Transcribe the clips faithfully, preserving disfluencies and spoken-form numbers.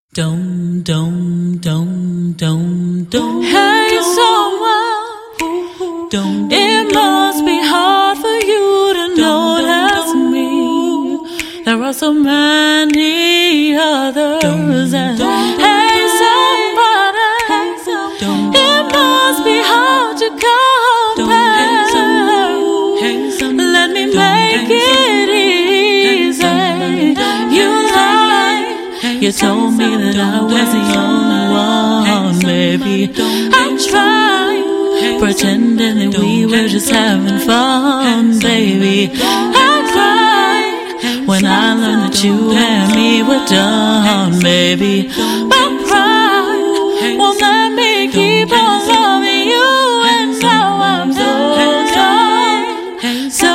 Don't, don't, don't, don't, don't. Hey, someone, Don't, it must be hard for you to notice me. There are so many others. And hey, somebody, it must be hard to compare. Let me make it easy. You lied. You told me that I was the only one, baby. I tried pretending that we were just having fun, baby. I cried when I learned that you and me were done, baby. My pride won't let me keep on loving you, and now I'm so done, so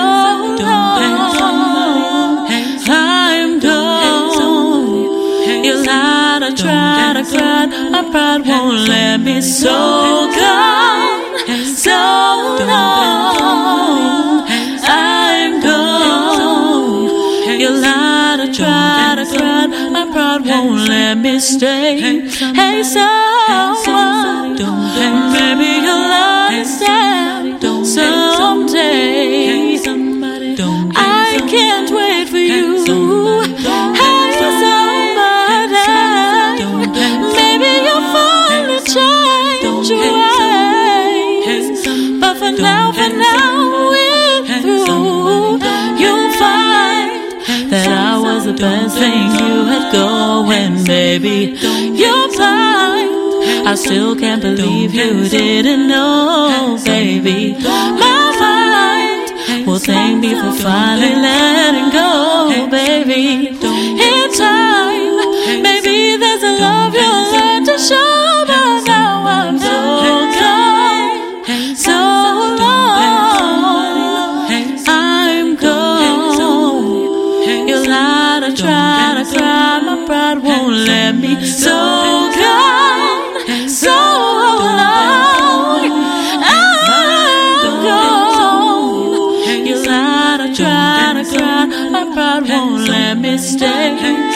long. I'm done. You lied, I tried, I cried. My pride won't let me, so gone, so long. I'm gone. You lied, I tried, I cried. My pride won't let me stay. Hey, someone, maybe you'll understand someday. I can't wait for you. Hey, somebody, maybe you'll finally change your ways. But for now, for now, we're through. You'll find that I was the best thing you had going, baby. You're blind. I still can't believe you didn't know, baby. My mind will thank me for finally letting go, baby. In time, maybe there's a love you'll learn to show, but now I'm so gone, so long. I'm gone. You lied, I tried, I cried. My pride won't let me, so gone, so long. I'm gone. You lied, I tried, I cried. My pride won't let me stay.